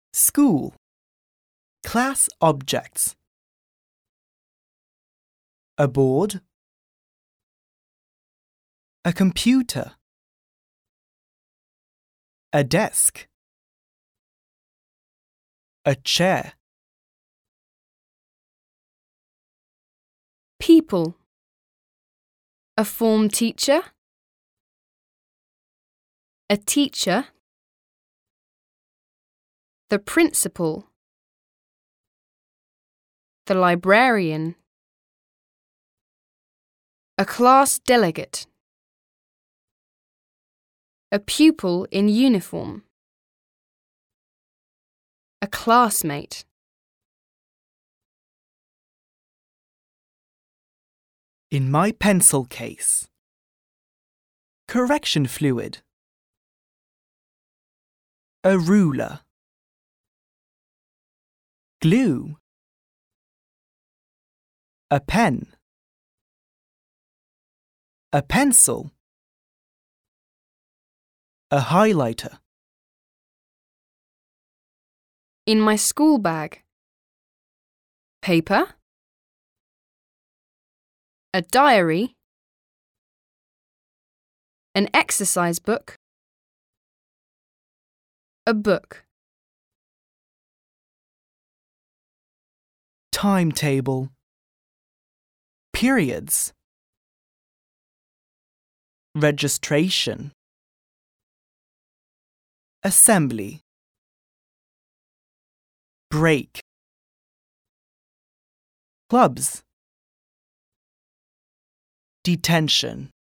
School. Class objects. A board. A computer. A desk. A chair. People. A form teacher. A teacher. The principal. The librarian. A class delegate. A pupil in uniform. A classmate. In my pencil case. Correction fluid. A ruler. Glue. A pen. A pencil. A highlighter. In my school bag. Paper. A diary. An exercise book. A book. Timetable. Periods. Registration. Assembly. Break. Clubs. Detention.